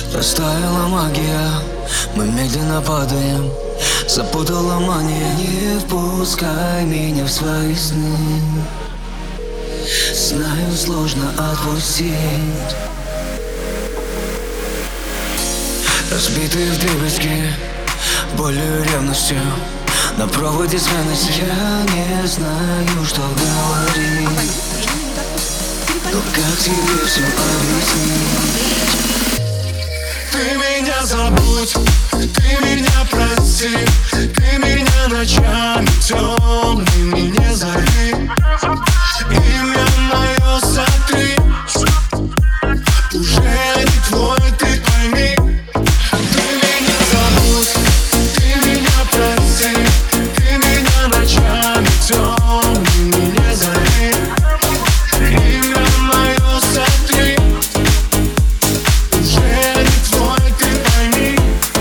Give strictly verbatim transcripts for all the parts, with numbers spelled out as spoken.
Растаяла магия, мы медленно падаем. Запутала мания, не впускай меня в свои сны. Знаю, сложно отпустить. Разбитые вдребезги болью и ревностью на проводе ценности. Я не знаю, что говорить, но как тебе все объяснить? Ты меня забудь, ты меня прости, ты меня ночами темными не зови. Имя мое сотри, уже не твой, ты пойми. Ты меня забудь, ты меня прости, ты меня ночами темными не зови. Имя мое сотри, уже не твой, ты пойми.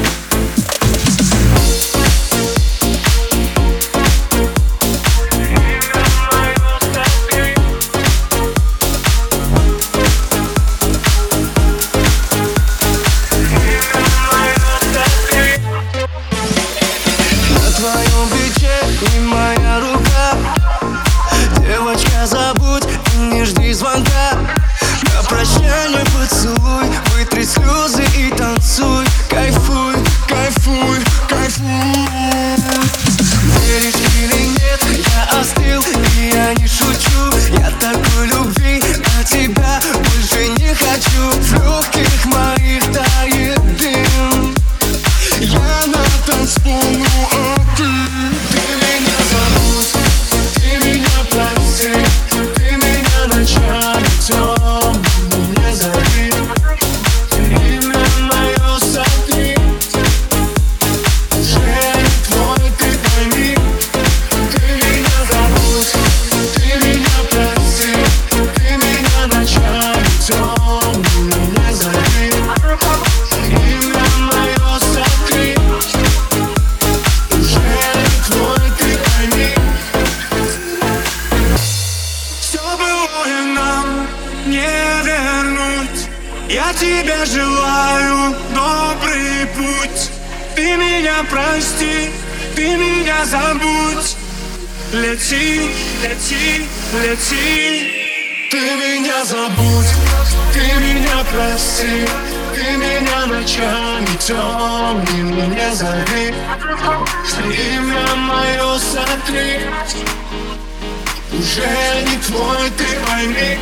На твоем плече не моя рука. Девочка, забудь и не жди звонка. На прощание поцелуй, вытри слезы и танцуй. Кайфуй, кайфуй, кайфуй. Веришь или нет, я остыл, и я не шучу. Я такой любви, а тебя больше не хочу. В легких моих тает дым, я на танцполу, а ты. Ты меня забудь, ты меня прости, ты меня ночами темными не зови. Имя мое сотри, уже не твой, ты пойми. Ты меня забудь, ты меня прости, ты меня ночами темными не зови. Имя мое сотри, уже не твой, ты пойми. Все былое нам не вернуть. Я тебе желаю добрый путь. Ты меня прости, ты меня забудь. Лети, лети, лети. Ты меня забудь, ты меня прости, ты меня ночами темными не зови. Имя мое сотри, уже не твой, ты пойми.